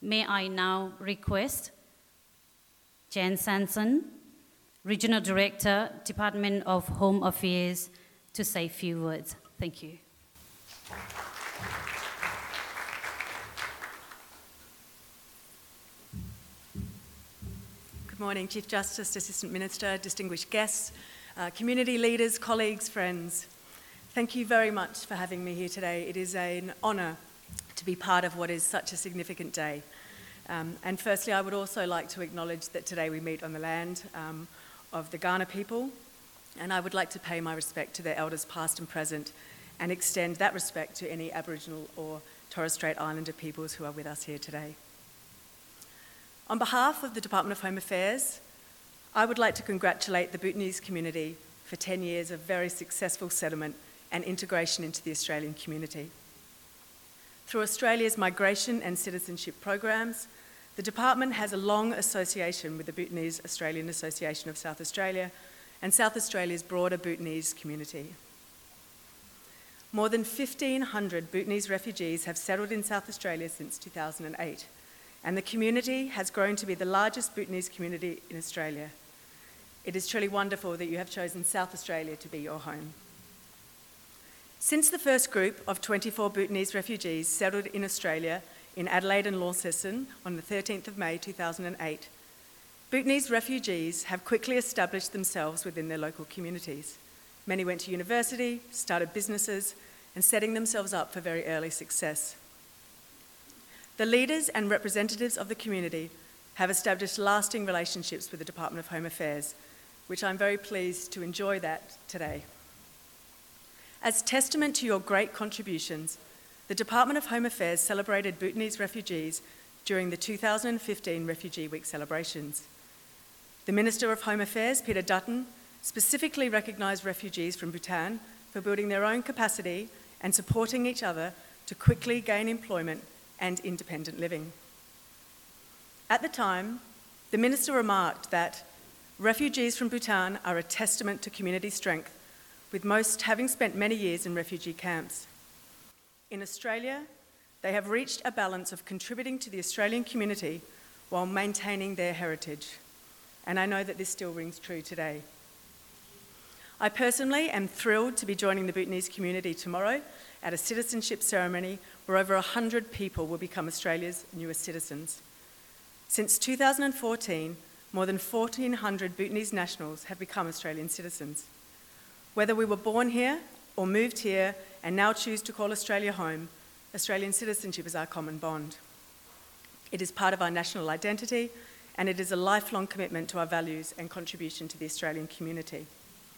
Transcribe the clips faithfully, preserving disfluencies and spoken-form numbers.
may I now request Jan Sanson, Regional Director, Department of Home Affairs, to say a few words. Thank you. Good morning, Chief Justice, Assistant Minister, distinguished guests, uh, community leaders, colleagues, friends. Thank you very much for having me here today. It is an honour to be part of what is such a significant day. Um, and firstly, I would also like to acknowledge that today we meet on the land um, of the Kaurna people, and I would like to pay my respect to their elders past and present and extend that respect to any Aboriginal or Torres Strait Islander peoples who are with us here today. On behalf of the Department of Home Affairs, I would like to congratulate the Bhutanese community for ten years of very successful settlement and integration into the Australian community. Through Australia's migration and citizenship programs, the Department has a long association with the Bhutanese Australian Association of South Australia and South Australia's broader Bhutanese community. More than fifteen hundred Bhutanese refugees have settled in South Australia since two thousand eight, and the community has grown to be the largest Bhutanese community in Australia. It is truly wonderful that you have chosen South Australia to be your home. Since the first group of twenty-four Bhutanese refugees settled in Australia in Adelaide and Launceston on the thirteenth of May two thousand eight, Bhutanese refugees have quickly established themselves within their local communities. Many went to university, started businesses, and setting themselves up for very early success. The leaders and representatives of the community have established lasting relationships with the Department of Home Affairs, which I'm very pleased to enjoy that today. As testament to your great contributions, the Department of Home Affairs celebrated Bhutanese refugees during the two thousand fifteen Refugee Week celebrations. The Minister of Home Affairs, Peter Dutton, specifically recognised refugees from Bhutan for building their own capacity and supporting each other to quickly gain employment and independent living. At the time, the Minister remarked that refugees from Bhutan are a testament to community strength, with most having spent many years in refugee camps. In Australia, they have reached a balance of contributing to the Australian community while maintaining their heritage. And I know that this still rings true today. I personally am thrilled to be joining the Bhutanese community tomorrow at a citizenship ceremony where over one hundred people will become Australia's newest citizens. Since two thousand fourteen, more than fourteen hundred Bhutanese nationals have become Australian citizens. Whether we were born here or moved here and now choose to call Australia home, Australian citizenship is our common bond. It is part of our national identity, and it is a lifelong commitment to our values and contribution to the Australian community.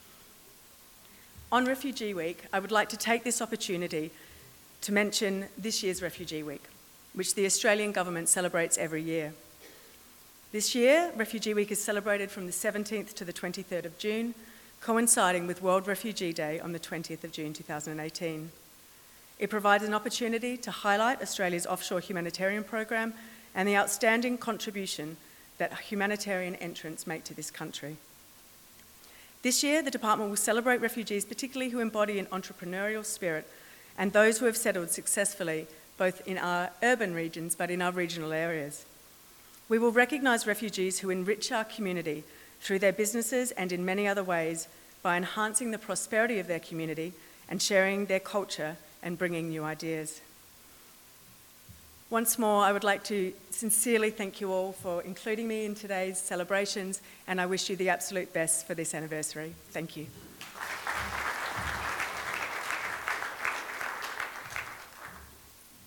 On Refugee Week, I would like to take this opportunity to mention this year's Refugee Week, which the Australian Government celebrates every year. This year, Refugee Week is celebrated from the seventeenth to the twenty-third of June, coinciding with World Refugee Day on the twentieth of June two thousand eighteen. It provides an opportunity to highlight Australia's offshore humanitarian program and the outstanding contribution that humanitarian entrants make to this country. This year, the Department will celebrate refugees, particularly who embody an entrepreneurial spirit, and those who have settled successfully, both in our urban regions but in our regional areas. We will recognise refugees who enrich our community through their businesses and in many other ways by enhancing the prosperity of their community and sharing their culture and bringing new ideas. Once more, I would like to sincerely thank you all for including me in today's celebrations, and I wish you the absolute best for this anniversary. Thank you.